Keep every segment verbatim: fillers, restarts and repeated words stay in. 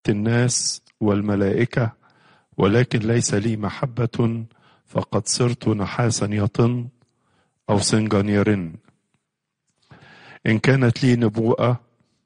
الناس والملائكة، ولكن ليس لي محبة فقد صرت نحاسا يطن أو سنجا يرن. إن كانت لي نبوءة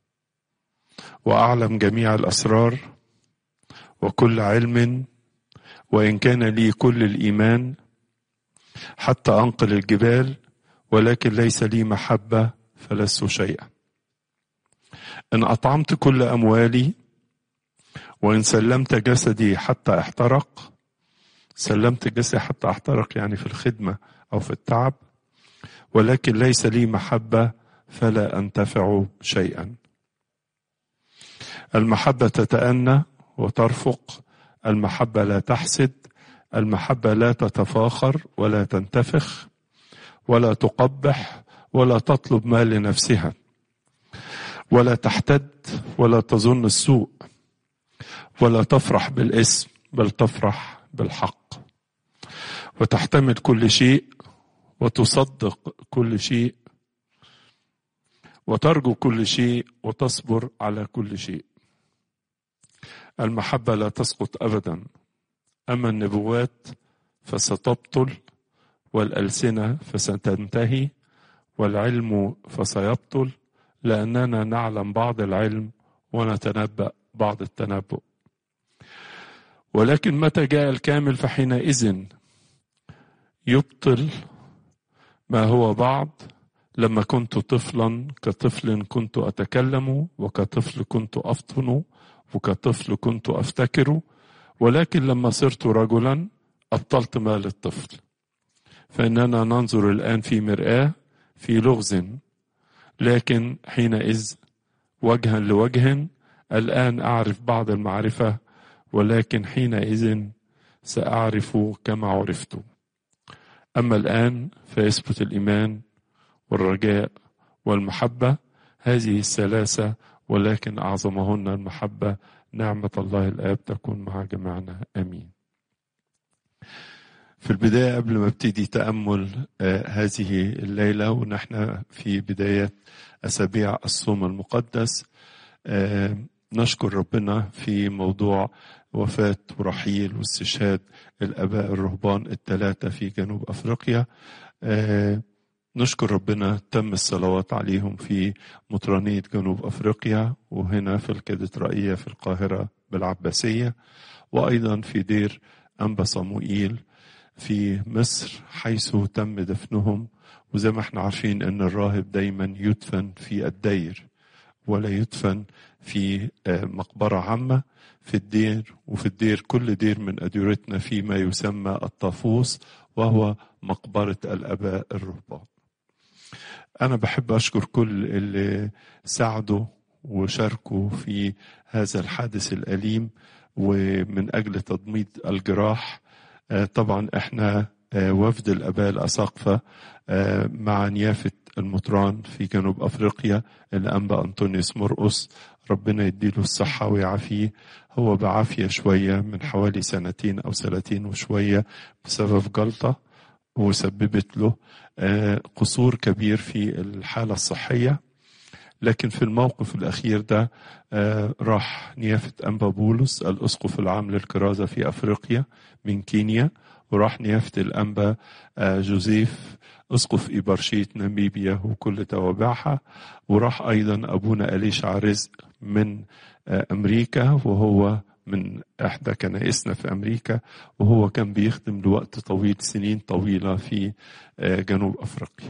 وأعلم جميع الأسرار وكل علم، وإن كان لي كل الإيمان حتى أنقل الجبال، ولكن ليس لي محبة فلست شيئا. إن أطعمت كل أموالي وإن سلمت جسدي حتى احترق، سلمت جسدي حتى احترق يعني في الخدمة أو في التعب، ولكن ليس لي محبة فلا أنتفع شيئا. المحبة تتأنى وترفق، المحبة لا تحسد، المحبة لا تتفاخر ولا تنتفخ ولا تقبح ولا تطلب ما لنفسها ولا تحتد ولا تظن السوء ولا تفرح بالاسم بل تفرح بالحق، وتحتمل كل شيء وتصدق كل شيء وترجو كل شيء وتصبر على كل شيء. المحبة لا تسقط أبدا، أما النبوات فستبطل والألسنة فستنتهي والعلم فسيبطل، لأننا نعلم بعض العلم ونتنبأ بعض التنبؤ. ولكن متى جاء الكامل فحينئذ يبطل ما هو بعض. لما كنت طفلا كطفل كنت أتكلم، وكطفل كنت أفطن، وكطفل كنت أفتكر، ولكن لما صرت رجلا أبطلت ما للطفل. فإننا ننظر الآن في مرآة في لغز، لكن حينئذ وجها لوجه. الآن أعرف بعض المعرفة، ولكن حينئذ سأعرف كما عرفت. أما الآن فيثبت الإيمان والرجاء والمحبة، هذه الثلاثة، ولكن أعظمهن المحبة. نعمة الله الآب تكون مع جميعنا، آمين. في البداية قبل ما ابتدي تأمل آه هذه الليلة، ونحن في بداية أسابيع الصوم المقدس، آه نشكر ربنا في موضوع وفاة ورحيل واستشهاد الآباء الرهبان الثلاثة في جنوب أفريقيا. آه نشكر ربنا تم الصلوات عليهم في مطرانية جنوب أفريقيا، وهنا في الكاتدرائية في القاهرة بالعباسية، وأيضا في دير أنبا صموئيل في مصر حيث تم دفنهم. وزي ما احنا عارفين ان الراهب دايما يدفن في الدير ولا يدفن في مقبرة عامة في الدير. وفي الدير كل دير من أديرتنا في ما يسمى الطافوس، وهو مقبرة الآباء الرهبان. أنا بحب أشكر كل اللي ساعدوا وشاركوا في هذا الحادث الأليم ومن أجل تضميد الجراح. طبعا احنا وفد الآباء الأساقفة مع نيافة المطران في جنوب أفريقيا الأنبا أنطونيوس مرقس، ربنا يديله الصحة ويعافيه. هو بعافية شوية من حوالي سنتين أو سنتين وشوية بسبب جلطة، وسببت له قصور كبير في الحالة الصحية. لكن في الموقف الأخير ده راح نيافة أنبا بولس الأسقف العام للكرازة في أفريقيا من كينيا، وراح نيافة الأنبا جوزيف أسقف إبرشية ناميبيا وكل توابعها، وراح أيضا أبونا أليشع رزق من أمريكا، وهو من إحدى كنائسنا في أمريكا، وهو كان بيخدم لوقت طويل سنين طويلة في جنوب أفريقيا.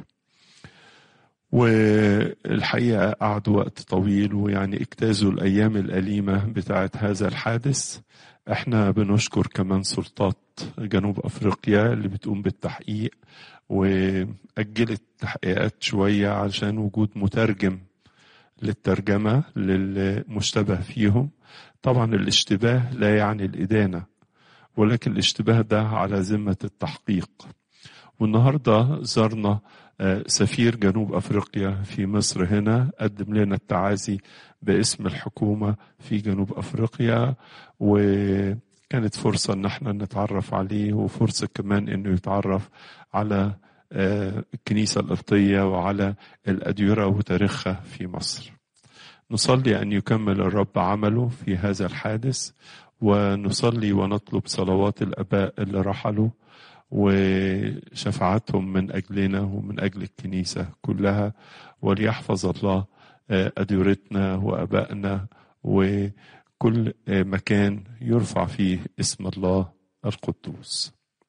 والحقيقة قعدوا وقت طويل ويعني اجتازوا الأيام الأليمة بتاعة هذا الحادث. احنا بنشكر كمان سلطات جنوب أفريقيا اللي بتقوم بالتحقيق، وأجلت تحقيقات شوية عشان وجود مترجم للترجمة للمشتبه فيهم. طبعا الاشتباه لا يعني الإدانة، ولكن الاشتباه ده على ذمة التحقيق. والنهاردة زرنا سفير جنوب أفريقيا في مصر هنا، قدم لنا التعازي باسم الحكومة في جنوب أفريقيا، وكانت فرصة ان احنا نتعرف عليه، وفرصة كمان انه يتعرف على الكنيسة القبطية وعلى الأديرة وتاريخها في مصر. نصلي أن يكمل الرب عمله في هذا الحادث، ونصلي ونطلب صلوات الآباء اللي رحلوا وشفاعتهم من أجلنا ومن أجل الكنيسة كلها، وليحفظ الله أديرتنا وأبائنا وكل مكان يرفع فيه اسم الله القدوس.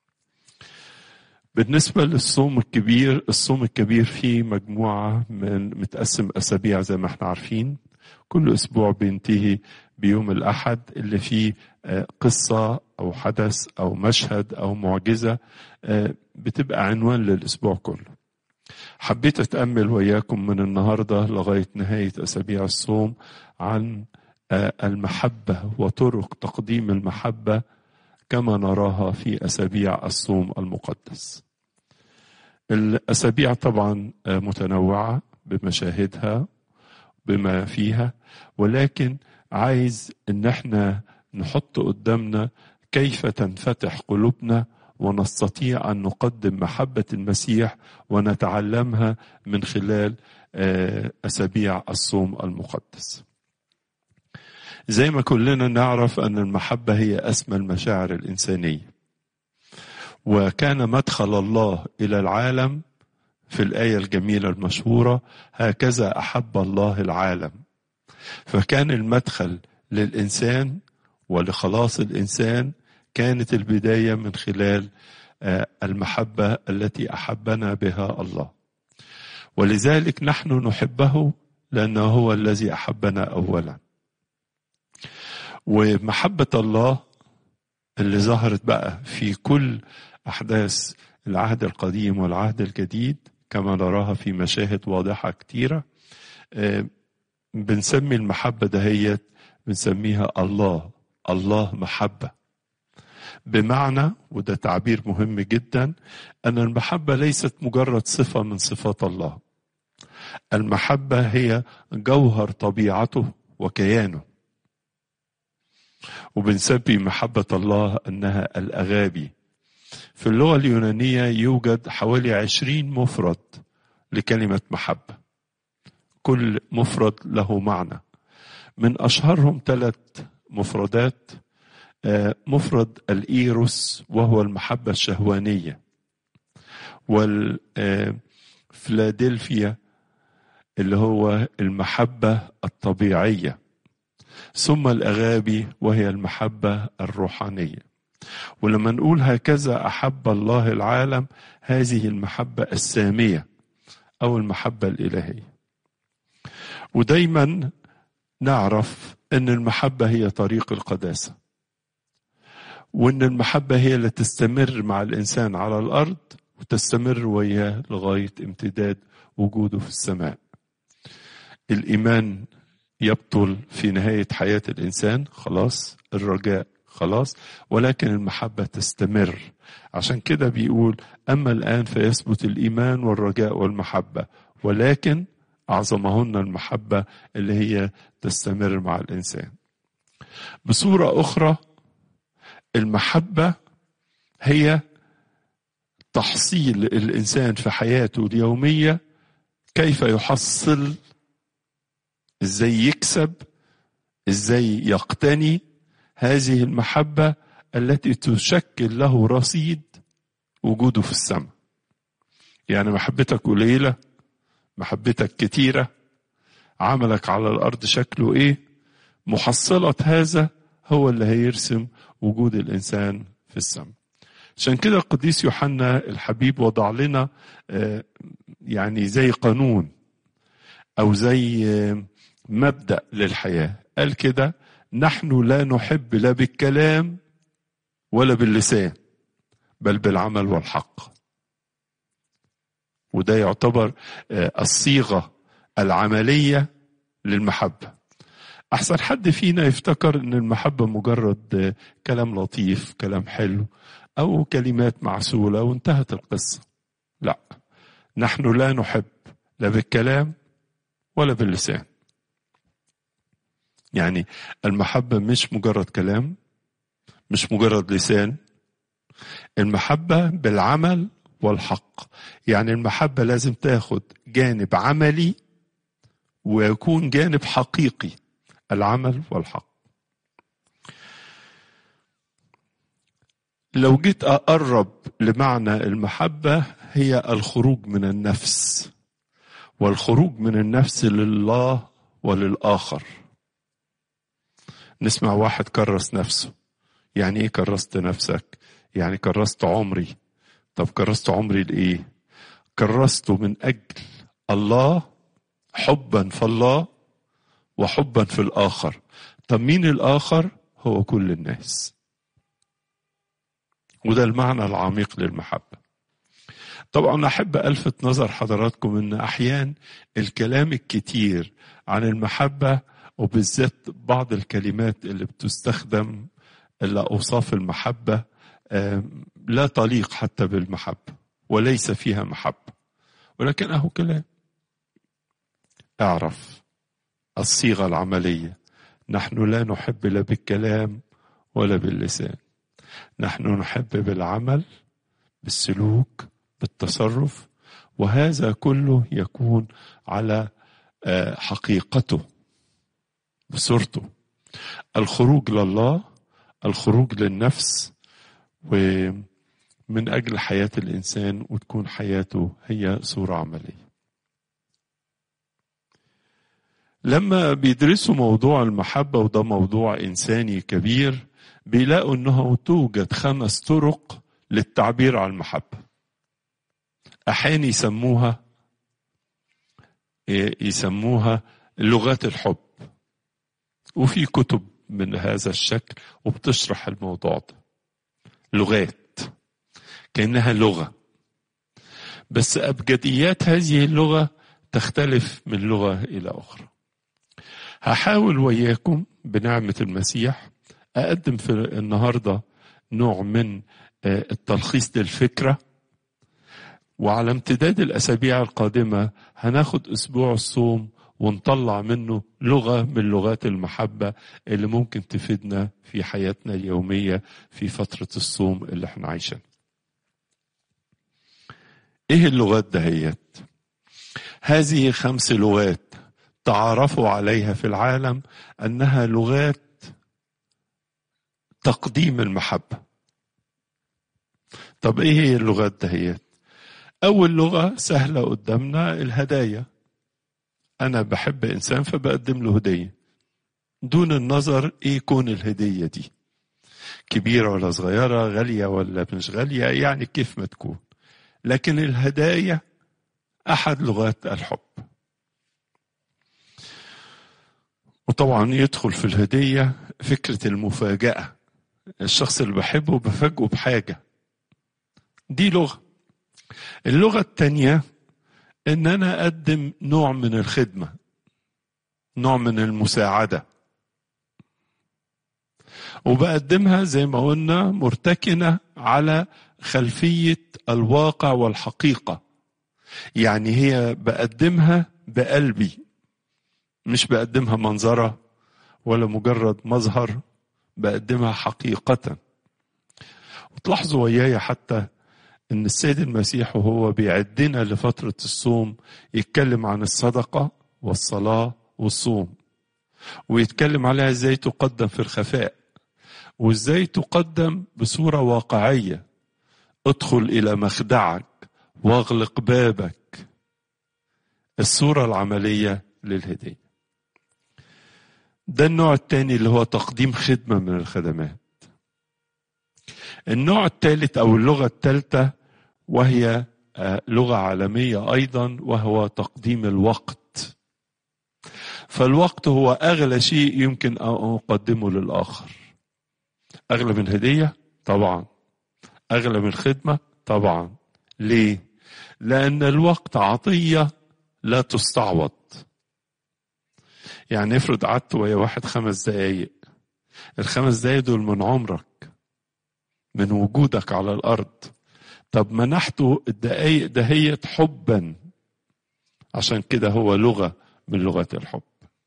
بالنسبة للصوم الكبير، الصوم الكبير فيه مجموعة من متقسم أسابيع زي ما احنا عارفين. كل أسبوع بينتهي بيوم الأحد اللي فيه قصة أو حدث أو مشهد أو معجزة بتبقى عنوان للأسبوع كله. حبيت أتأمل وياكم من النهاردة لغاية نهاية أسابيع الصوم عن المحبة وطرق تقديم المحبة كما نراها في أسابيع الصوم المقدس. الأسابيع طبعا متنوعة بمشاهدها بما فيها، ولكن عايز ان احنا نحط قدامنا كيف تنفتح قلوبنا ونستطيع ان نقدم محبة المسيح ونتعلمها من خلال أسابيع الصوم المقدس. زي ما كلنا نعرف أن المحبة هي أسمى المشاعر الإنسانية، وكان مدخل الله إلى العالم في الآية الجميلة المشهورة: هكذا أحب الله العالم. فكان المدخل للإنسان ولخلاص الإنسان كانت البداية من خلال المحبة التي أحبنا بها الله، ولذلك نحن نحبه لأنه هو الذي أحبنا أولا. ومحبة الله اللي ظهرت بقى في كل أحداث العهد القديم والعهد الجديد كما نراها في مشاهد واضحة كتيرة، بنسمي المحبة دهيت بنسميها الله الله محبة، بمعنى وده تعبير مهم جدا أن المحبة ليست مجرد صفة من صفات الله. المحبة هي جوهر طبيعته وكيانه، وبنسمي محبة الله أنها الأغابي. في اللغة اليونانية يوجد حوالي عشرين مفرد لكلمة محبة، كل مفرد له معنى. من أشهرهم ثلاث مفردات: مفرد الإيروس وهو المحبة الشهوانية، والفلادلفيا اللي هو المحبة الطبيعية، ثم الأغابي وهي المحبة الروحانية. ولما نقول هكذا أحب الله العالم، هذه المحبة السامية أو المحبة الإلهية. ودايما نعرف أن المحبة هي طريق القداسة، وأن المحبة هي اللي تستمر مع الإنسان على الأرض وتستمر وياه لغاية امتداد وجوده في السماء. الإيمان يبطل في نهاية حياة الإنسان، خلاص الرجاء خلاص، ولكن المحبة تستمر. عشان كده بيقول: أما الآن فيثبت الإيمان والرجاء والمحبة، ولكن أعظمهن المحبة اللي هي تستمر مع الإنسان. بصورة أخرى، المحبة هي تحصيل الإنسان في حياته اليومية، كيف يحصل، إزاي يكسب، إزاي يقتني هذه المحبة التي تشكل له رصيد وجوده في السماء. يعني محبتك قليلة، محبتك كتيرة، عملك على الأرض شكله إيه، محصلة هذا هو اللي هيرسم وجود الإنسان في السماء. عشان كده القديس يوحنا الحبيب وضع لنا يعني زي قانون أو زي مبدأ للحياة. قال كده: نحن لا نحب لا بالكلام ولا باللسان، بل بالعمل والحق. وده يعتبر الصيغة العملية للمحبة. أحسن حد فينا يفتكر أن المحبة مجرد كلام لطيف، كلام حلو، أو كلمات معسولة وانتهت القصة. لا، نحن لا نحب لا بالكلام ولا باللسان. يعني المحبة مش مجرد كلام، مش مجرد لسان، المحبة بالعمل والحق. يعني المحبة لازم تاخد جانب عملي ويكون جانب حقيقي، العمل والحق. لو جيت أقرب لمعنى المحبة، هي الخروج من النفس، والخروج من النفس لله وللآخر. نسمع واحد كرس نفسه. يعني ايه كرست نفسك؟ يعني كرست عمري. طب كرست عمري لإيه؟ كرسته من أجل الله، حبا في الله وحبا في الآخر. طب مين الآخر؟ هو كل الناس. وده المعنى العميق للمحبة. طبعا أحب ألفت نظر حضراتكم أن أحيان الكلام الكتير عن المحبة، وبالذات بعض الكلمات اللي بتستخدم إلا أوصاف المحبة، لا تليق حتى بالمحبة وليس فيها محبة، ولكن أهو كلام. اعرف الصيغة العملية. نحن لا نحب لا بالكلام ولا باللسان، نحن نحب بالعمل، بالسلوك، بالتصرف، وهذا كله يكون على حقيقته بصورته. الخروج لله، الخروج للنفس، ومن أجل حياة الإنسان، وتكون حياته هي صورة عملية. لما بيدرسوا موضوع المحبة، وده موضوع إنساني كبير، بيلاقوا أنه توجد خمس طرق للتعبير عن المحبة. أحيانا يسموها يسموها لغات الحب، وفي كتب من هذا الشكل وبتشرح الموضوع ده. لغات كأنها لغة، بس أبجديات هذه اللغة تختلف من لغة إلى أخرى. هحاول وياكم بنعمة المسيح أقدم في النهاردة نوع من التلخيص للفكرة، وعلى امتداد الأسابيع القادمة هناخد أسبوع الصوم ونطلع منه لغة من لغات المحبة اللي ممكن تفيدنا في حياتنا اليومية في فترة الصوم اللي احنا عايشين. ايه اللغات دهيت؟ هذه خمس لغات تعارفوا عليها في العالم أنها لغات تقديم المحبة. طب ايه هي اللغات دهيت؟ أول لغة سهلة قدامنا، الهدايا. أنا بحب إنسان فبقدم له هدية، دون النظر إيه كون الهدية دي، كبيرة ولا صغيرة، غالية ولا مش غالية، يعني كيف ما تكون. لكن الهدايا أحد لغات الحب. وطبعا يدخل في الهدية فكرة المفاجأة. الشخص اللي بحبه بفاجئه بحاجة، دي لغة. اللغة التانية ان انا اقدم نوع من الخدمة، نوع من المساعدة، وبقدمها زي ما قلنا مرتكنة على خلفية الواقع والحقيقة. يعني هي بقدمها بقلبي، مش بقدمها منظرة ولا مجرد مظهر، بقدمها حقيقة. وتلاحظوا وياي حتى ان السيد المسيح وهو بيعدنا لفترة الصوم يتكلم عن الصدقة والصلاة والصوم، ويتكلم عليها ازاي تقدم في الخفاء، وازاي تقدم بصورة واقعية. ادخل الى مخدعك واغلق بابك. الصورة العملية للهدية. ده النوع الثاني اللي هو تقديم خدمة من الخدمات. النوع الثالث او اللغة الثالثة وهي لغة عالمية ايضا، وهو تقديم الوقت. فالوقت هو اغلى شيء يمكن ان اقدمه للاخر. اغلى من هدية طبعا، اغلى من خدمة طبعا. ليه؟ لان الوقت عطية لا تستعوض. يعني افرض قعدت ويا واحد خمس دقايق، الخمس دقايق دول من عمرك، من وجودك على الارض. طب منحته الدقايق دهيت حبا، عشان كده هو لغة من لغات الحب.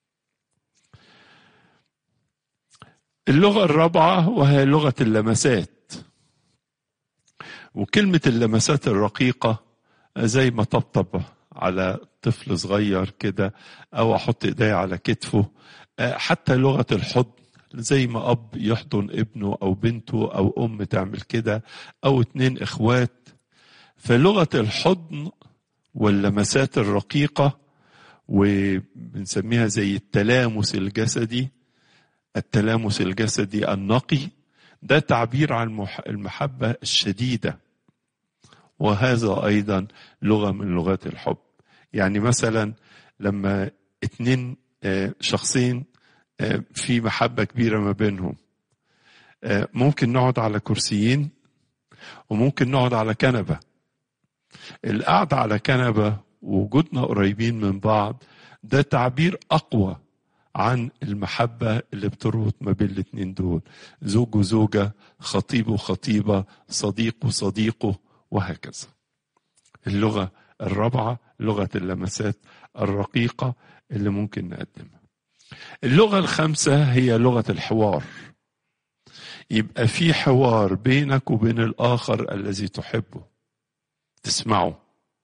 اللغة الرابعة وهي لغة اللمسات. وكلمة اللمسات الرقيقة زي ما طبطب على طفل صغير كده أو أحط إيدي على كتفه. حتى لغة الحضن، زي ما أب يحضن ابنه أو بنته أو أم تعمل كده أو اتنين إخوات. فلغة الحضن واللمسات الرقيقة، وبنسميها زي التلامس الجسدي، التلامس الجسدي النقي، ده تعبير عن المحبة الشديدة، وهذا أيضا لغة من لغات الحب. يعني مثلا لما اتنين شخصين في محبة كبيرة ما بينهم، ممكن نقعد على كرسيين وممكن نقعد على كنبة. القعدة على كنبة ووجودنا قريبين من بعض ده تعبير أقوى عن المحبة اللي بتربط ما بين الاتنين دول، زوج وزوجة، خطيب وخطيبة، صديق وصديقه، وهكذا. اللغة الرابعة لغة اللمسات الرقيقة اللي ممكن نقدمها. اللغة الخامسة هي لغة الحوار. يبقى في حوار بينك وبين الآخر الذي تحبه، تسمعه،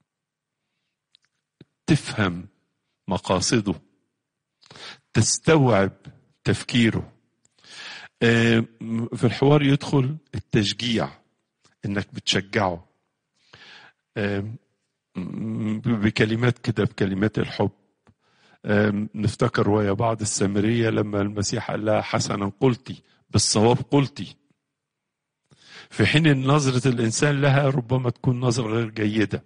تفهم مقاصده، تستوعب تفكيره. في الحوار يدخل التشجيع، انك بتشجعه بكلمات كده، بكلمات الحب. نفتكر ويا بعض السامرية لما المسيح قال لها حسنا قلتي، بالصواب قلتي، في حين ان نظرة الانسان لها ربما تكون نظرة غير جيدة.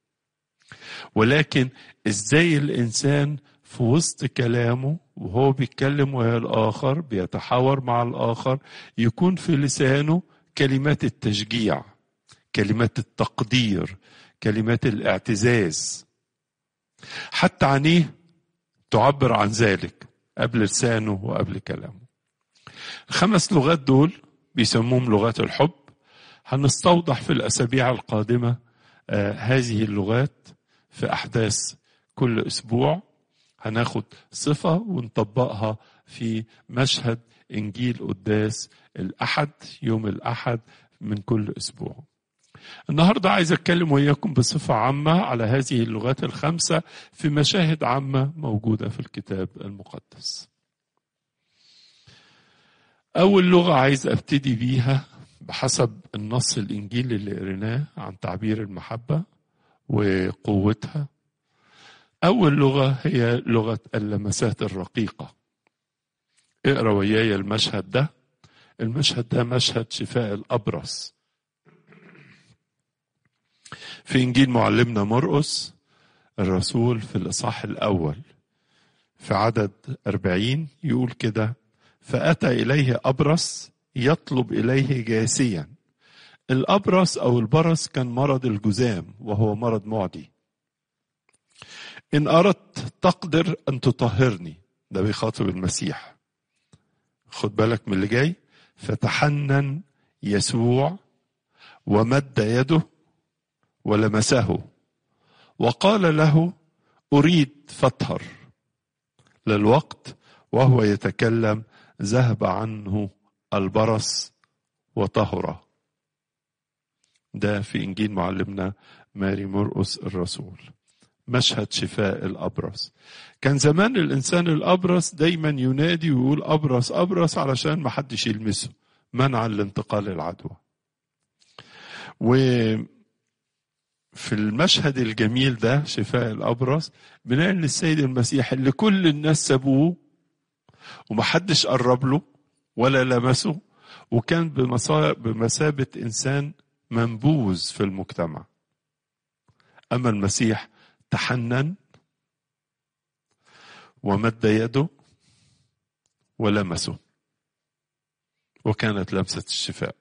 ولكن ازاي الانسان في وسط كلامه وهو بيتكلم ويا الآخر، بيتحاور مع الآخر، يكون في لسانه كلمات التشجيع، كلمات التقدير، كلمات الاعتزاز. حتى عينيه تعبر عن ذلك قبل لسانه وقبل كلامه. الخمس لغات دول بيسموهم لغات الحب. هنستوضح في الأسابيع القادمة آه هذه اللغات في أحداث كل أسبوع. هناخد صفة ونطبقها في مشهد إنجيل قداس الأحد، يوم الأحد من كل أسبوع. النهاردة عايز أتكلم وياكم بصفة عامة على هذه اللغات الخمسة في مشاهد عامة موجودة في الكتاب المقدس. أول لغة عايز أبتدي بيها بحسب النص الإنجيلي اللي قريناه عن تعبير المحبة وقوتها. أول لغة هي لغة اللمسات الرقيقة. اقرأ وياي المشهد ده. المشهد ده مشهد شفاء الأبرص في إنجيل معلمنا مرقس الرسول في الإصحاح الأول في عدد أربعين يقول كده: فأتى إليه أبرص يطلب إليه جاسيا. الأبرص أو البرص كان مرض الجذام، وهو مرض معدي. إن أردت تقدر أن تطهرني. ده بيخاطب المسيح. خد بالك من اللي جاي. فتحنن يسوع ومد يده ولمسه وقال له: أريد فاطهر. للوقت وهو يتكلم ذهب عنه البرص وطهر. ده في إنجيل معلمنا ماري مرقس الرسول. مشهد شفاء الأبرص. كان زمان الإنسان الأبرص دايما ينادي ويقول أبرص أبرص علشان ما حدش يلمسه، منعا لانتقال العدوى. وفي المشهد الجميل ده شفاء الأبرص بنلاقي ان السيد المسيح اللي كل الناس سابوه وما حدش قرب له ولا لمسه، وكان بمثابة إنسان منبوذ في المجتمع، أما المسيح تحنن ومد يده ولمسه، وكانت لمسة الشفاء.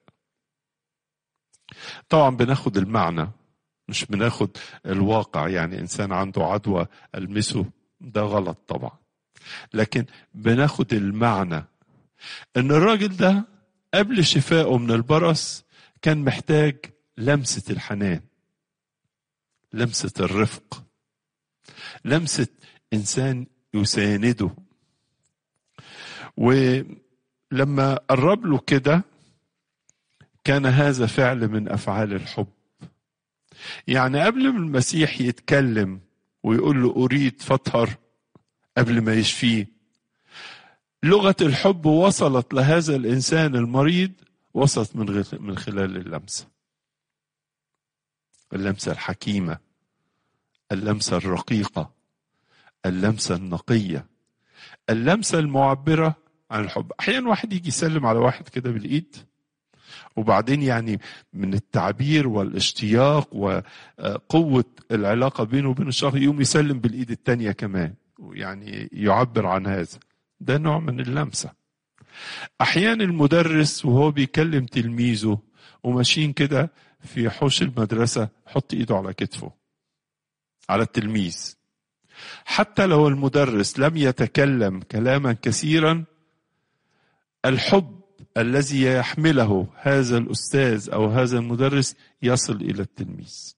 طبعا بناخد المعنى مش بناخد الواقع. يعني إنسان عنده عدوى ألمسه، ده غلط طبعا، لكن بناخد المعنى إن الراجل ده قبل شفائه من البرص كان محتاج لمسة الحنان، لمسة الرفق، لمسة إنسان يسانده. ولما قرب له كده كان هذا فعل من أفعال الحب. يعني قبل ما المسيح يتكلم ويقول له أريد فاطهر قبل ما يشفيه. لغة الحب وصلت لهذا الإنسان المريض، وصلت من من خلال اللمسة، اللمسة الحكيمة، اللمسة الرقيقة، اللمسة النقية، اللمسة المعبرة عن الحب. أحيانا واحد يجي يسلم على واحد كده بالإيد، وبعدين يعني من التعبير والاشتياق وقوة العلاقة بينه وبين الشخص يقوم يسلم بالإيد التانية كمان، يعني يعبر عن هذا. ده نوع من اللمسة. أحيانا المدرس وهو بيكلم تلميذه وماشيين كده في حوش المدرسة حط إيده على كتفه على التلميذ، حتى لو المدرس لم يتكلم كلاما كثيرا، الحب الذي يحمله هذا الأستاذ أو هذا المدرس يصل إلى التلميذ.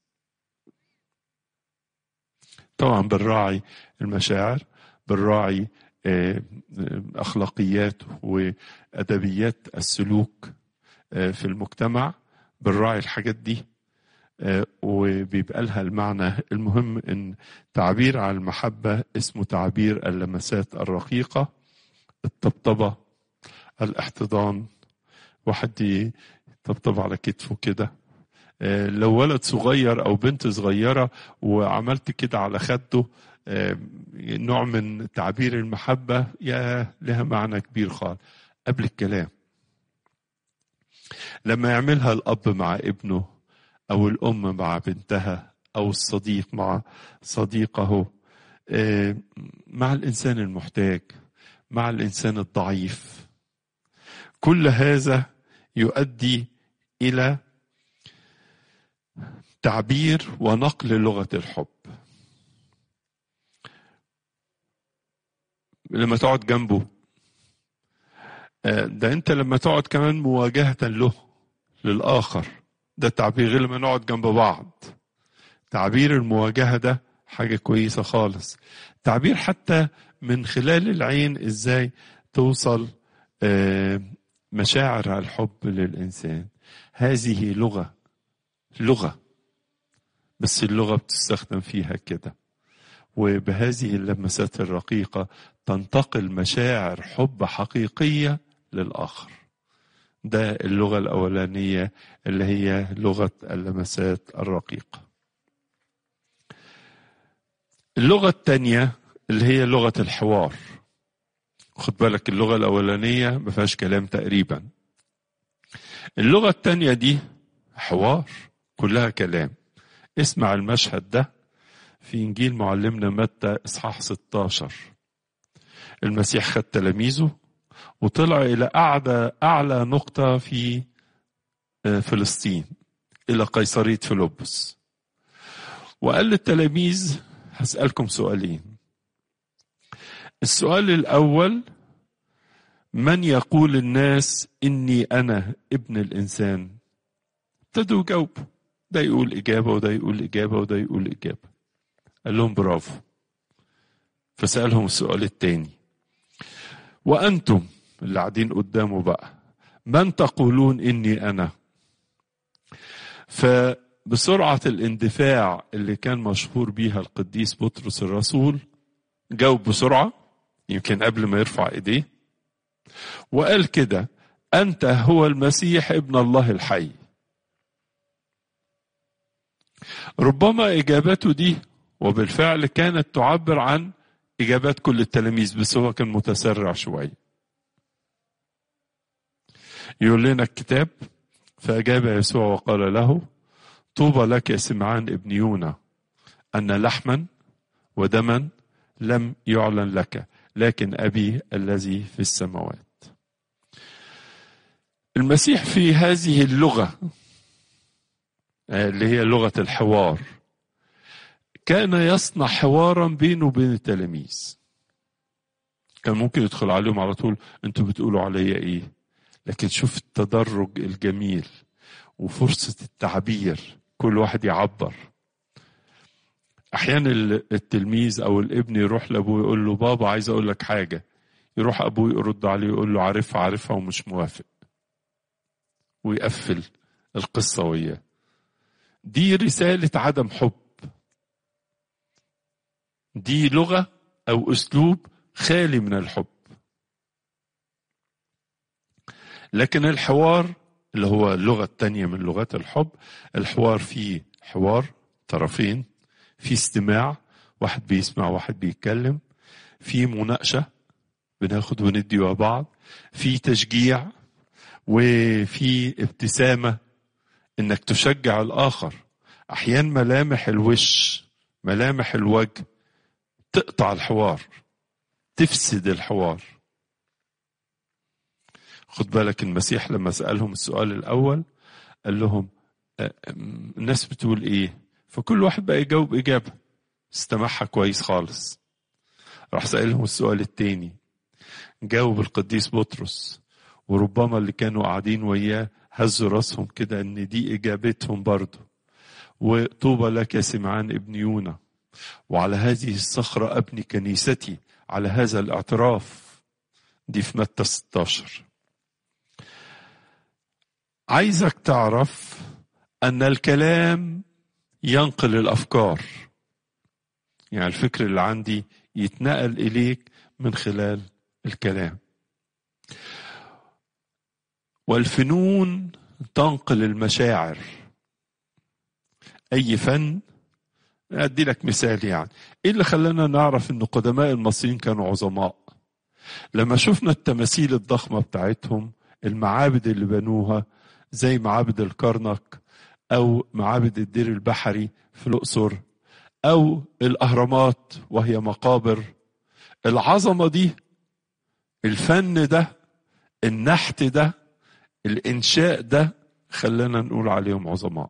طبعا بالراعي المشاعر، بالراعي أخلاقيات وأدبيات السلوك في المجتمع، بالراعي الحاجات دي، وبيبقى لها المعنى المهم. إن تعبير عن المحبة اسمه تعبير اللمسات الرقيقة، الطبطبة، الاحتضان، واحد يطبطب على كتفه كده. لو ولد صغير أو بنت صغيرة وعملت كده على خده، نوع من تعبير المحبة، يا لها معنى كبير خالص قبل الكلام. لما يعملها الأب مع ابنه، أو الأم مع بنتها، أو الصديق مع صديقه، مع الإنسان المحتاج، مع الإنسان الضعيف، كل هذا يؤدي إلى تعبير ونقل لغة الحب. لما تقعد جنبه، ده انت لما تقعد كمان مواجهة له للآخر، ده تعبير. غير لما نقعد جنب بعض، تعبير المواجهة ده حاجة كويسة خالص. تعبير حتى من خلال العين ازاي توصل مشاعر الحب للإنسان. هذه لغة لغة بس اللغة بتستخدم فيها كده، وبهذه اللمسات الرقيقة تنتقل مشاعر حب حقيقية للآخر. ده اللغة الأولانية اللي هي لغة اللمسات الرقيقة. اللغة الثانية اللي هي لغة الحوار. خد بالك، اللغة الأولانية ما فيهاش كلام تقريبا. اللغة الثانية دي حوار، كلها كلام. اسمع المشهد ده في إنجيل معلمنا متى إصحاح ستة عشر. المسيح خد تلاميذه وطلع إلى أعلى أعلى نقطة في فلسطين، إلى قيصرية فيلبس، وقال للتلاميذ هسألكم سؤالين. السؤال الأول: من يقول الناس إني أنا ابن الإنسان؟ ابتدوا يجاوبوا، ده يقول إجابة وده يقول إجابة وده يقول إجابة. قال لهم برافو. فسألهم السؤال الثاني: وأنتم اللي قاعدين قدامه بقى، من تقولون إني أنا؟ فبسرعة الاندفاع اللي كان مشهور بيها القديس بطرس الرسول، جاوب بسرعة يمكن قبل ما يرفع إيديه، وقال كده: أنت هو المسيح ابن الله الحي. ربما إجابته دي وبالفعل كانت تعبر عن إجابات كل التلاميذ، بس هو كان متسرع شوية. يقول لنا الكتاب: فأجاب يسوع وقال له: طوبى لك يا سمعان ابن يونا، أن لحما ودما لم يعلن لك، لكن أبي الذي في السماوات. المسيح في هذه اللغة اللي هي لغة الحوار كان يصنع حوارا بينه وبين التلاميذ. كان ممكن يدخل عليهم على طول: انتوا بتقولوا عليا ايه؟ لكن شوف التدرج الجميل وفرصة التعبير، كل واحد يعبر. احيانا التلميذ او الابن يروح لابوه يقول له: بابا عايز اقول لك حاجة. يروح ابوه يرد عليه يقول له: عارفها عارفها ومش موافق، ويقفل القصة وياه. دي رسالة عدم حب. دي لغة أو أسلوب خالي من الحب. لكن الحوار اللي هو اللغة التانية من لغات الحب، الحوار فيه حوار طرفين، فيه استماع، واحد بيسمع واحد بيتكلم، فيه مناقشة بناخد وندي مع بعض، فيه تشجيع، وفيه ابتسامة انك تشجع الآخر. أحيانا ملامح الوش، ملامح الوجه تقطع الحوار، تفسد الحوار. خد بالك المسيح لما سألهم السؤال الأول قال لهم الناس بتقول ايه، فكل واحد بقى يجاوب إجابة استمعها كويس خالص. راح سألهم السؤال التاني، جاوب القديس بطرس، وربما اللي كانوا قاعدين وياه هزوا راسهم كده ان دي إجابتهم برضو. وطوبى لك يا سمعان ابن يونا، وعلى هذه الصخرة أبني كنيستي، على هذا الاعتراف. دي في متى ستاشر. عايزك تعرف أن الكلام ينقل الأفكار، يعني الفكر اللي عندي يتنقل إليك من خلال الكلام. والفنون تنقل المشاعر. أي فن، أدي لك مثال، يعني إيه اللي خلانا نعرف أن قدماء المصريين كانوا عظماء؟ لما شفنا التماثيل الضخمة بتاعتهم، المعابد اللي بنوها زي معابد الكرنك أو معابد الدير البحري في الأقصر، أو الأهرامات وهي مقابر. العظمة دي، الفن ده، النحت ده، الإنشاء ده، خلانا نقول عليهم عظماء.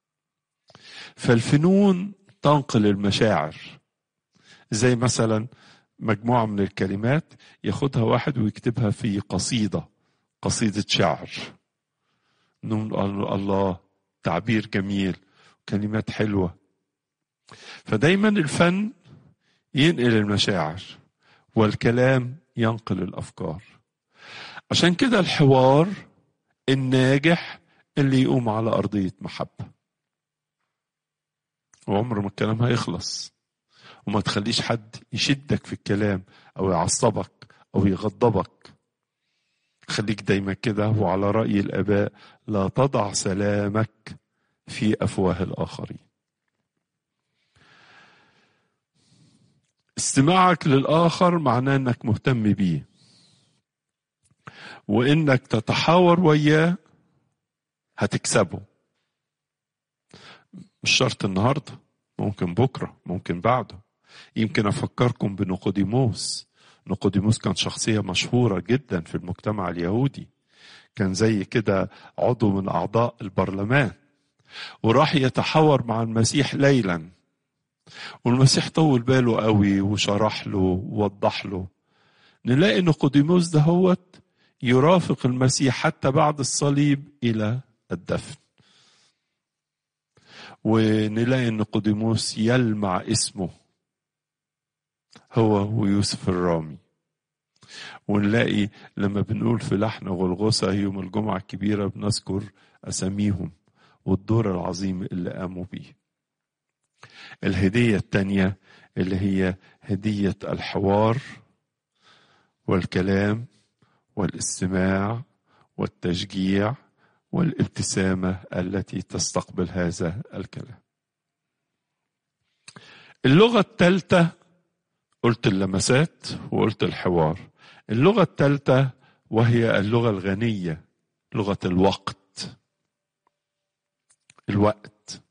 فالفنون تنقل المشاعر. زي مثلا مجموعة من الكلمات ياخدها واحد ويكتبها في قصيدة، قصيدة شعر، نقول الله تعبير جميل، كلمات حلوة. فدايما الفن ينقل المشاعر، والكلام ينقل الأفكار. عشان كده الحوار الناجح اللي يقوم على أرضية محبة، وعمر ما الكلام هيخلص. وما تخليش حد يشدك في الكلام أو يعصبك أو يغضبك. خليك دايما كده، وعلى رأي الآباء لا تضع سلامك في أفواه الآخرين. استماعك للآخر معناه أنك مهتم بيه، وإنك تتحاور وياه هتكسبه. مش شرط النهاردة، ممكن بكرة، ممكن بعده. يمكن أفكركم بنيقوديموس. نيقوديموس كان شخصية مشهورة جدا في المجتمع اليهودي، كان زي كده عضو من أعضاء البرلمان، وراح يتحاور مع المسيح ليلا، والمسيح طول باله قوي وشرح له ووضح له. نلاقي نيقوديموس ده هو يرافق المسيح حتى بعد الصليب إلى الدفن. ونلاقي ان نيقوديموس يلمع اسمه هو ويوسف الرامي. ونلاقي لما بنقول في لحن غلغوسة يوم الجمعة الكبيرة بنذكر أساميهم والدور العظيم اللي قاموا بيه. الهدية التانية اللي هي هدية الحوار والكلام والاستماع والتشجيع والابتسامة التي تستقبل هذا الكلام. اللغة الثالثة قلت اللمسات وقلت الحوار. اللغة الثالثة وهي اللغة الغنية، لغة الوقت. الوقت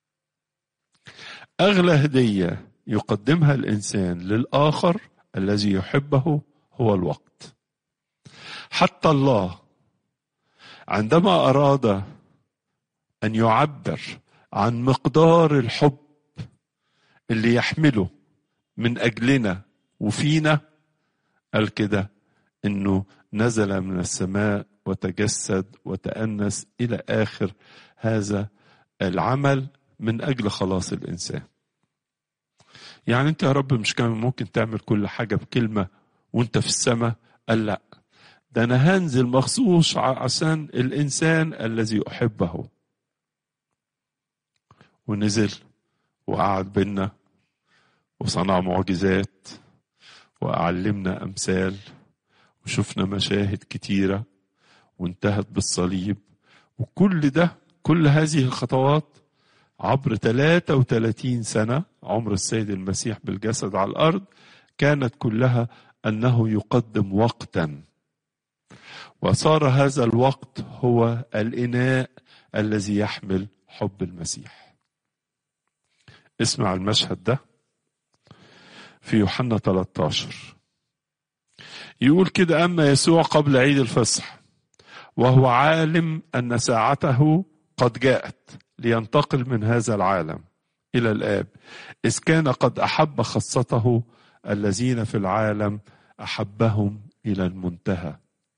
أغلى هدية يقدمها الإنسان للآخر الذي يحبه هو الوقت. حتى الله عندما أراد أن يعبر عن مقدار الحب اللي يحمله من أجلنا وفينا، قال كده إنه نزل من السماء وتجسد وتأنس إلى آخر هذا العمل من أجل خلاص الإنسان. يعني أنت يا رب مش كان ممكن تعمل كل حاجة بكلمة وأنت في السماء؟ قال لأ، ده أنا هنزل مخصوص عشان الإنسان الذي أحبه. ونزل وقعد بينا وصنع معجزات وأعلمنا أمثال وشفنا مشاهد كتيرة وانتهت بالصليب. وكل ده، كل هذه الخطوات عبر ثلاثة وثلاثين سنة عمر السيد المسيح بالجسد على الأرض، كانت كلها أنه يقدم وقتا، وصار هذا الوقت هو الإناء الذي يحمل حب المسيح. اسمع المشهد ده في يوحنا ثلاثة عشر، يقول كده: أما يسوع قبل عيد الفصح وهو عالم أن ساعته قد جاءت لينتقل من هذا العالم إلى الآب، إذ كان قد أحب خاصته الذين في العالم أحبهم إلى المنتهى.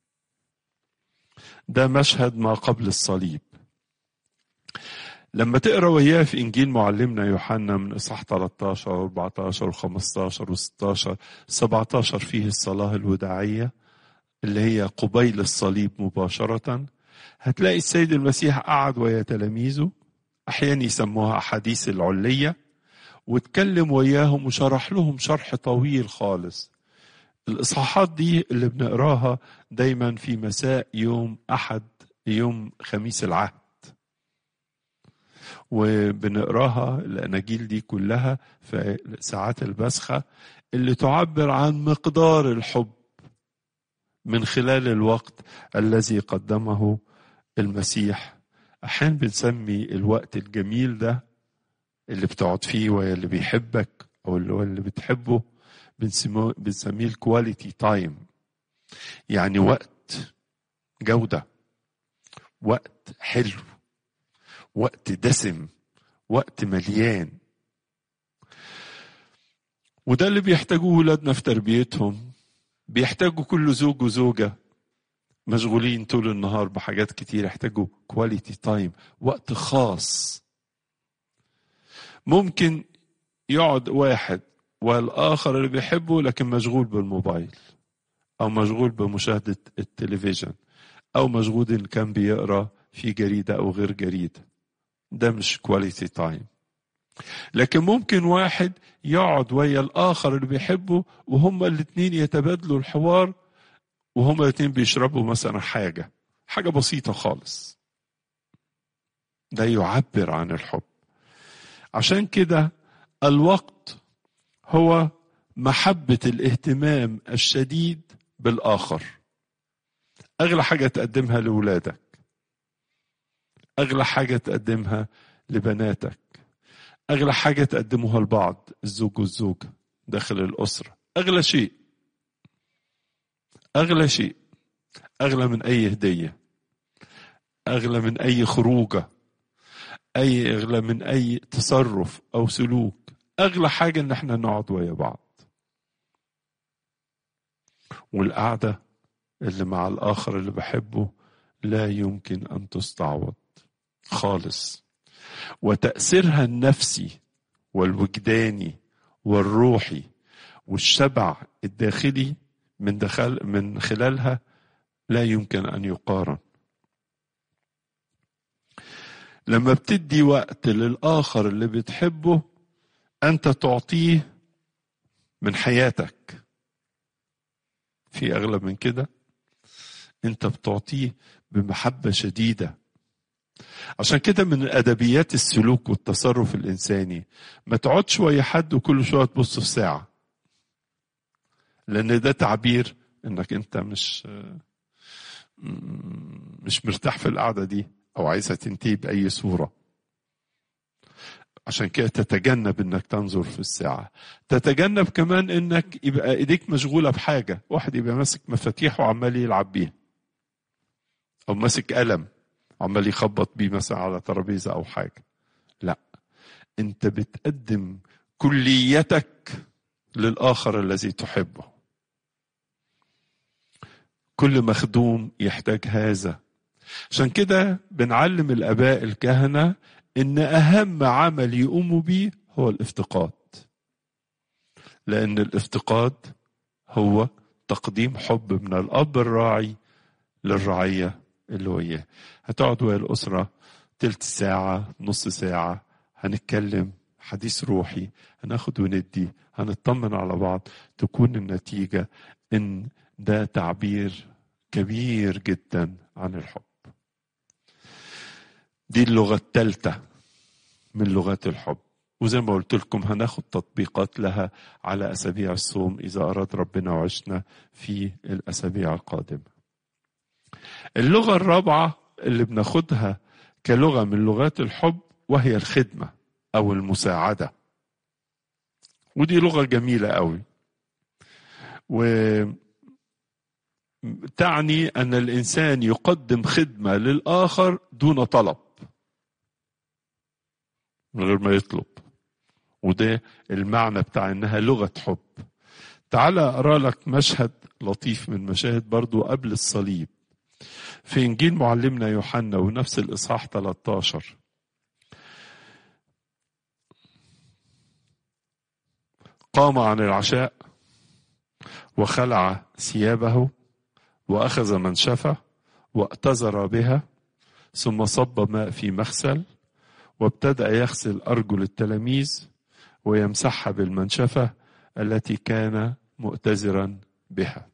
ده مشهد ما قبل الصليب. لما تقرأ وياه في إنجيل معلمنا يوحنا من إصحاح ثلاثة عشر وأربعة عشر وخمسة عشر وستة عشر سبعة عشر فيه الصلاة الوداعية اللي هي قبيل الصليب مباشرة، هتلاقي السيد المسيح قعد ويا تلاميذه، أحيانا يسموها أحاديث العلية، واتكلم وياهم وشرح لهم شرح طويل خالص. الإصحاحات دي اللي بنقراها دايما في مساء يوم أحد، يوم خميس العهد، وبنقراها الأناجيل دي كلها في ساعات البسخة اللي تعبر عن مقدار الحب من خلال الوقت الذي قدمه المسيح. أحيانا بنسمي الوقت الجميل ده اللي بتقعد فيه ويا اللي بيحبك أو اللي بتحبه بنسميه الكواليتي تايم، يعني وقت جودة، وقت حلو، وقت دسم، وقت مليان. وده اللي بيحتاجوه ولادنا في تربيتهم. بيحتاجوا كل زوج وزوجة مشغولين طول النهار بحاجات كتير، يحتاجوا كواليتي تايم، وقت خاص. ممكن يقعد واحد والآخر اللي بيحبه لكن مشغول بالموبايل أو مشغول بمشاهدة التلفزيون أو مشغول إن كان بيقرأ في جريدة أو غير جريدة. ده مش كواليتي تايم. لكن ممكن واحد يقعد ويا الآخر اللي بيحبه وهما الاثنين يتبادلوا الحوار وهما الاثنين بيشربوا مثلا حاجة حاجة بسيطة خالص. ده يعبر عن الحب. عشان كده الوقت هو محبة الاهتمام الشديد بالآخر. أغلى حاجة تقدمها لأولادك، أغلى حاجة تقدمها لبناتك، أغلى حاجة تقدموها لبعض الزوج والزوجة داخل الأسرة. أغلى شيء، أغلى شيء، أغلى من أي هدية، أغلى من أي خروجة، أي أغلى من أي تصرف أو سلوك. أغلى حاجة إن احنا نقعد ويا بعض، والقعدة اللي مع الآخر اللي بحبه لا يمكن أن تستعوض خالص. وتأثيرها النفسي والوجداني والروحي والشبع الداخلي من دخل من خلالها لا يمكن أن يقارن. لما بتدي وقت للآخر اللي بتحبه أنت تعطيه من حياتك. في أغلب من كده أنت بتعطيه بمحبة شديدة. عشان كده من أدبيات السلوك والتصرف الإنساني ما تقعدش ويا حد وكل شوية تبص في ساعة، لأن ده تعبير إنك أنت مش مش مرتاح في القعدة دي أو عايزها تنتهي بأي صورة. عشان كده تتجنب إنك تنظر في الساعة. تتجنب كمان إنك يبقى إيديك مشغولة بحاجة. واحد يبقى ماسك مفاتيح وعمال يلعب بيها، أو ماسك قلم عمال يخبط بيه مثلا على ترابيزة أو حاجة. لا، أنت بتقدم كليتك للآخر الذي تحبه. كل مخدوم يحتاج هذا. عشان كده بنعلم الآباء الكهنة إن أهم عمل يقوموا به هو الافتقاد، لأن الافتقاد هو تقديم حب من الأب الراعي للرعية اللي وياه. هتقعد ويا الأسرة تلت ساعة، نص ساعة، هنتكلم حديث روحي، هناخد وندي، هنطمن على بعض، تكون النتيجة إن ده تعبير كبير جدا عن الحب. دي اللغة الثالثة من لغات الحب، وزي ما قلت لكم هناخد تطبيقات لها على أسابيع الصوم إذا أراد ربنا وعشنا في الأسابيع القادمة. اللغة الرابعة اللي بناخدها كلغة من لغات الحب وهي الخدمة أو المساعدة، ودي لغة جميلة قوي، وتعني أن الإنسان يقدم خدمة للآخر دون طلب، من غير ما يطلب، وده المعنى بتاع إنها لغة حب. تعال أقرأ لك مشهد لطيف من مشاهد برضو قبل الصليب في إنجيل معلمنا يوحنا ونفس الإصحاح ثلاثة عشر. قام عن العشاء وخلع ثيابه وأخذ منشفة واتزر بها، ثم صب ماء في مغسل وابتدأ يغسل أرجل التلاميذ ويمسحها بالمنشفة التي كان مؤتزرا بها.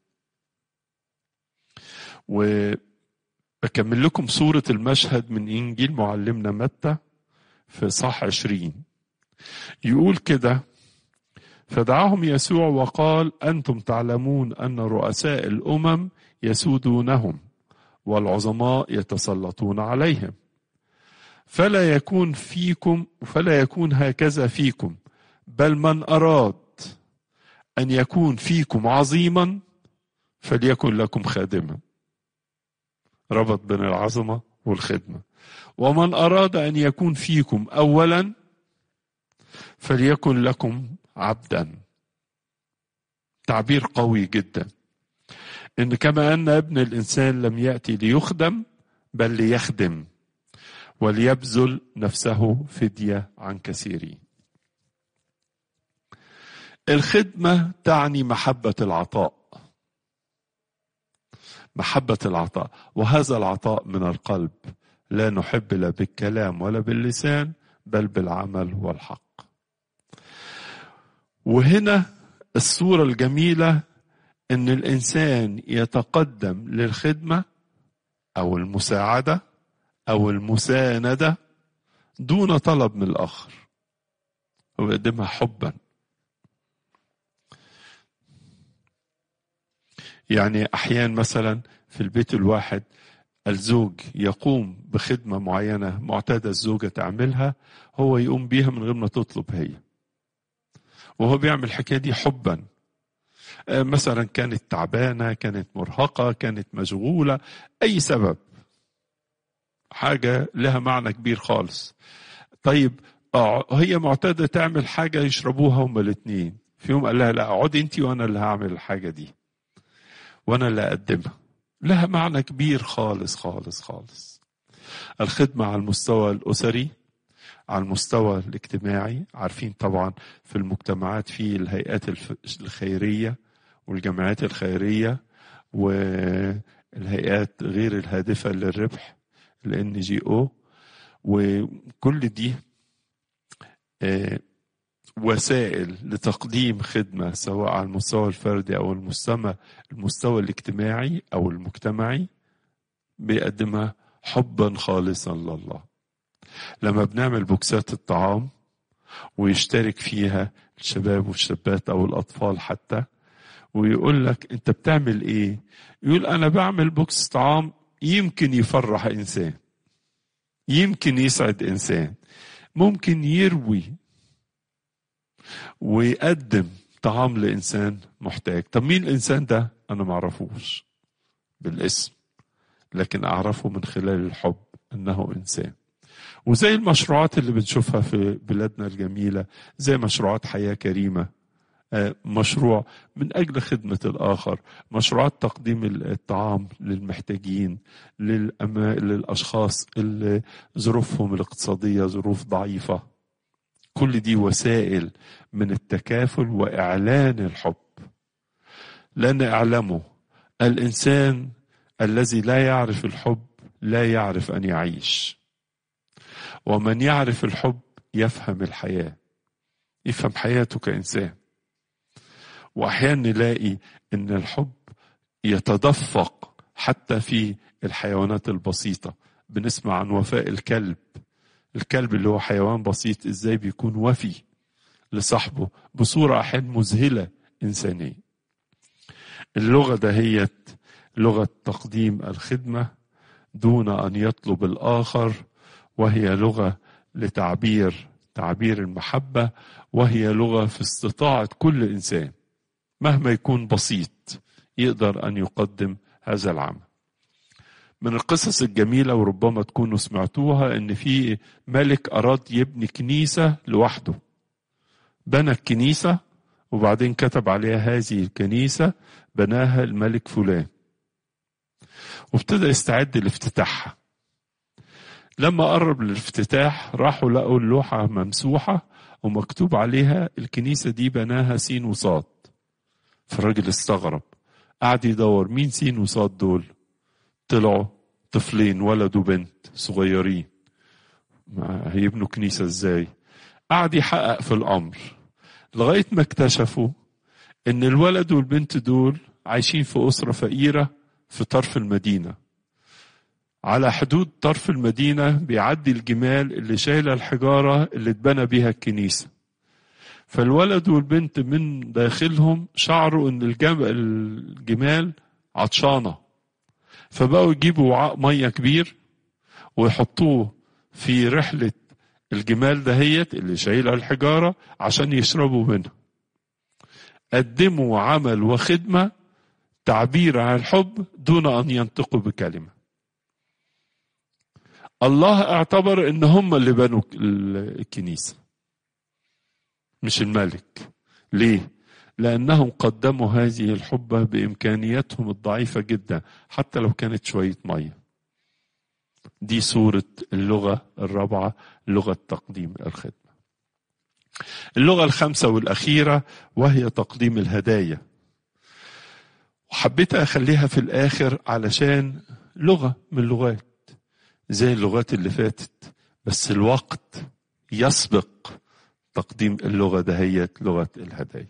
وبكمل لكم صورة المشهد من إنجيل معلمنا متى في صح عشرين. يقول كده: فدعاهم يسوع وقال: أنتم تعلمون أن رؤساء الأمم يسودونهم والعظماء يتسلطون عليهم، فلا يكون فيكم فلا يكون هكذا فيكم، بل من أراد أن يكون فيكم عظيما فليكن لكم خادما. ربط بين العظمة والخدمة. ومن أراد أن يكون فيكم أولا فليكن لكم عبدا. تعبير قوي جدا، إن كما أن ابن الإنسان لم يأتي ليخدم بل ليخدم وليبذل نفسه فدية عن كثيرين. الخدمة تعني محبة العطاء، محبة العطاء، وهذا العطاء من القلب، لا نحب لا بالكلام ولا باللسان بل بالعمل والحق. وهنا الصورة الجميلة إن الإنسان يتقدم للخدمة أو المساعدة أو المساندة دون طلب من الآخر، ويقدمها حبا. يعني أحيان مثلا في البيت الواحد الزوج يقوم بخدمة معينة معتادة الزوجة تعملها، هو يقوم بيها من غير ما تطلب هي، وهو بيعمل الحكاية دي حبا. مثلا كانت تعبانة، كانت مرهقة، كانت مشغولة، أي سبب، حاجة لها معنى كبير خالص. طيب هي معتادة تعمل حاجة يشربوها هما الاثنين، في يوم قال لها لا اقعدي انتي وانا اللي هعمل الحاجة دي وانا اللي اقدمها، لها معنى كبير خالص خالص خالص. الخدمة على المستوى الأسري، على المستوى الاجتماعي، عارفين طبعا في المجتمعات في الهيئات الخيرية والجمعيات الخيرية والهيئات غير الهادفة للربح ال إن جي أو، وكل دي وسائل لتقديم خدمة سواء على المستوى الفردي أو المستوى المستوى الاجتماعي أو المجتمعي، بيقدمها حبا خالصا لله. لما بنعمل بوكسات الطعام ويشترك فيها الشباب والشابات أو الأطفال حتى، ويقول لك أنت بتعمل إيه؟ يقول أنا بعمل بوكس طعام يمكن يفرح إنسان، يمكن يسعد إنسان، ممكن يروي ويقدم طعام لإنسان محتاج. طب مين الإنسان ده؟ أنا معرفوش بالاسم، لكن أعرفه من خلال الحب أنه إنسان. وزي المشروعات اللي بنشوفها في بلادنا الجميلة، زي مشروعات حياة كريمة، مشروع من أجل خدمة الآخر، مشروعات تقديم الطعام للمحتاجين، للأشخاص اللي ظروفهم الاقتصادية ظروف ضعيفة. كل دي وسائل من التكافل وإعلان الحب. لأن اعلموا الإنسان الذي لا يعرف الحب لا يعرف أن يعيش، ومن يعرف الحب يفهم الحياة. يفهم حياته كإنسان. وأحيانا نلاقي إن الحب يتدفق حتى في الحيوانات البسيطة. بنسمع عن وفاء الكلب. الكلب اللي هو حيوان بسيط إزاي بيكون وفي لصاحبه بصورة أحيانا مذهلة إنسانية. اللغة دهيت لغة تقديم الخدمة دون أن يطلب الآخر، وهي لغة لتعبير تعبير المحبة، وهي لغة في استطاعة كل إنسان مهما يكون بسيط يقدر أن يقدم هذا العمل. من القصص الجميلة وربما تكونوا سمعتوها إن في ملك أراد يبني كنيسة لوحده. بنى الكنيسة وبعدين كتب عليها هذه الكنيسة بناها الملك فلان، وابتدى يستعد لافتتاحها. لما قرب للافتتاح راحوا لقوا اللوحة ممسوحة ومكتوب عليها الكنيسة دي بناها سين وصاد. فالراجل استغرب، قعد يدور مين سين وصاد دول. طلعوا طفلين ولد وبنت صغيرين، ما هيبنوا كنيسة ازاي؟ قعد يحقق في الأمر لغاية ما اكتشفوا ان الولد والبنت دول عايشين في أسرة فقيرة في طرف المدينة. على حدود طرف المدينة بيعدي الجمال اللي شايلة الحجارة اللي اتبنى بيها الكنيسة. فالولد والبنت من داخلهم شعروا ان الجمال عطشانة، فبقوا يجيبوا وعاء مية كبير ويحطوه في رحلة الجمال دهيت اللي شايلة الحجارة عشان يشربوا منها. قدموا عمل وخدمة تعبير عن الحب دون أن ينطقوا بكلمة. الله اعتبر ان هم اللي بنوا الكنيسة مش الملك. ليه؟ لأنهم قدموا هذه الحبة بإمكانياتهم الضعيفة جدا حتى لو كانت شوية مية. دي صورة اللغة الرابعة، لغة تقديم الخدمة. اللغة الخامسة والأخيرة وهي تقديم الهدايا، وحبيت أخليها في الآخر علشان لغة من اللغات زي اللغات اللي فاتت، بس الوقت يسبق تقديم اللغة دهيت لغة الهدايا.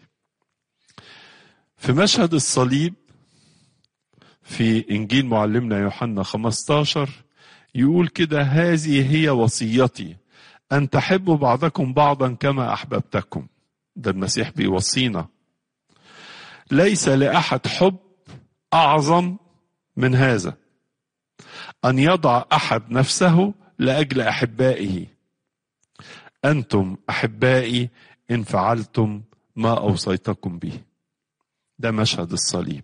في مشهد الصليب في إنجيل معلمنا يوحنا خمسة عشر يقول كده: هذه هي وصيتي أن تحبوا بعضكم بعضا كما أحببتكم. ده المسيح بيوصينا. ليس لأحد حب أعظم من هذا، أن يضع أحد نفسه لأجل أحبائه. أنتم أحبائي إن فعلتم ما أوصيتكم به. ده مشهد الصليب.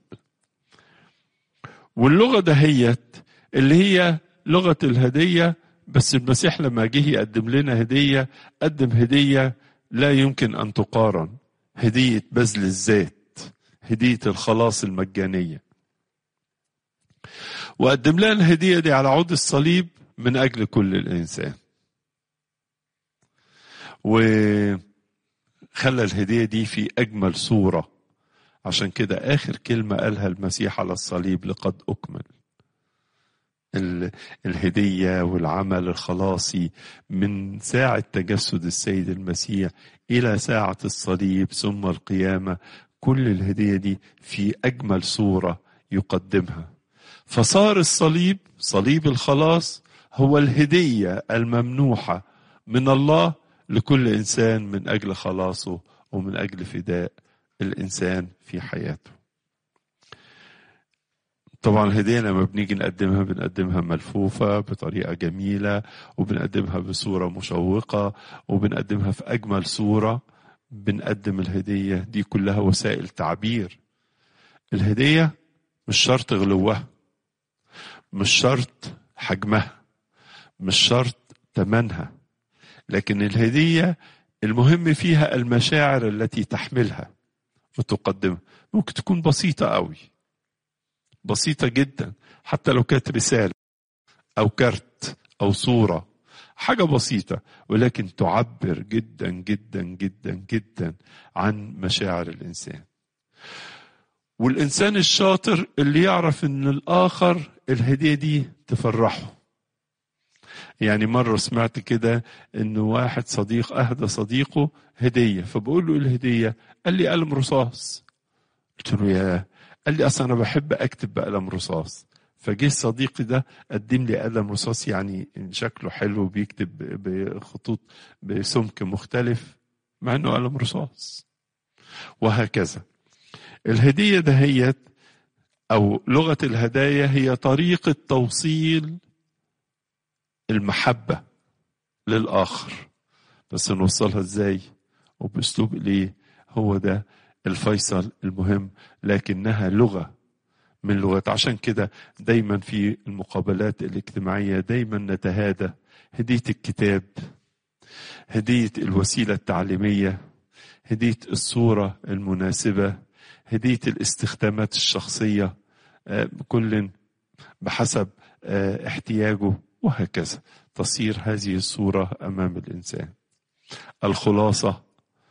واللغة دهيت اللي هي لغة الهدية، بس المسيح لما جه يقدم لنا هدية قدم هدية لا يمكن أن تقارن، هدية بذل الذات، هدية الخلاص المجانية. وقدم لنا الهدية دي على عود الصليب من أجل كل الإنسان، وخلى الهدية دي في أجمل صورة. عشان كده آخر كلمة قالها المسيح على الصليب: لقد أكمل. الهدية والعمل الخلاصي من ساعة تجسد السيد المسيح إلى ساعة الصليب ثم القيامة، كل الهدية دي في أجمل صورة يقدمها. فصار الصليب، صليب الخلاص، هو الهدية الممنوحة من الله لكل إنسان من أجل خلاصه ومن أجل فداء الإنسان في حياته. طبعا الهدية لما بنيجي نقدمها بنقدمها ملفوفة بطريقة جميلة، وبنقدمها بصورة مشوقة، وبنقدمها في أجمل صورة. بنقدم الهدية دي كلها وسائل تعبير. الهدية مش شرط غلوها، مش شرط حجمها، مش شرط ثمنها، لكن الهدية المهم فيها المشاعر التي تحملها وتقدمها. ممكن تكون بسيطة قوي، بسيطة جدا، حتى لو كانت رسالة أو كارت أو صورة، حاجة بسيطة، ولكن تعبر جدا جدا جدا جدا عن مشاعر الإنسان. والإنسان الشاطر اللي يعرف إن الآخر الهدية دي تفرحه، يعني مرة سمعت كده إنه واحد صديق أهدى صديقه هدية، فبقول له الهدية، قال لي قلم رصاص. قلت له يا، قال لي أصلا أنا بحب أكتب بقلم رصاص. فجه صديقي ده قدم لي قلم رصاص يعني شكله حلو، بيكتب بخطوط بسمك مختلف مع إنه قلم رصاص. وهكذا الهدية دهيت أو لغة الهدايا هي طريقة توصيل المحبة للآخر، بس نوصلها ازاي وبأسلوب ليه؟ هو ده الفيصل المهم، لكنها لغة من لغات. عشان كده دايما في المقابلات الاجتماعية دايما نتهادى هدية الكتاب، هدية الوسيلة التعليمية، هدية الصورة المناسبة، هدية الاستخدامات الشخصية، كل بحسب احتياجه، وهكذا تصير هذه الصورة أمام الإنسان. الخلاصة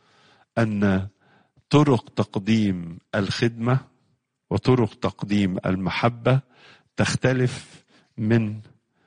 أن طرق تقديم الخدمة وطرق تقديم المحبة تختلف من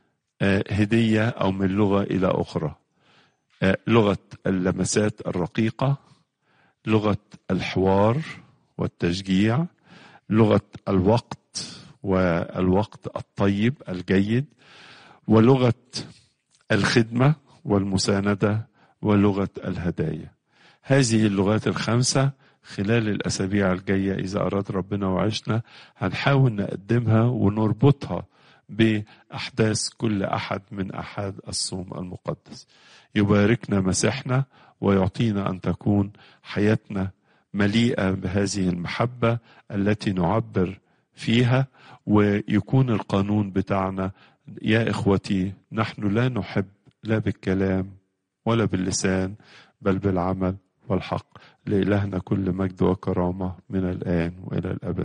هدية أو من لغة إلى أخرى. لغة اللمسات الرقيقة، لغة الحوار والتشجيع، لغة الوقت والوقت الطيب الجيد، ولغة الخدمة والمساندة، ولغة الهدايا. هذه اللغات الخمسة خلال الأسابيع الجاية إذا أراد ربنا وعشنا هنحاول نقدمها ونربطها بأحداث كل أحد من أحد الصوم المقدس. يباركنا مسيحنا ويعطينا أن تكون حياتنا مليئة بهذه المحبة التي نعبر فيها، ويكون القانون بتاعنا يا إخوتي نحن لا نحب لا بالكلام ولا باللسان بل بالعمل والحق. لإلهنا كل مجد وكرامة من الآن وإلى الأبد.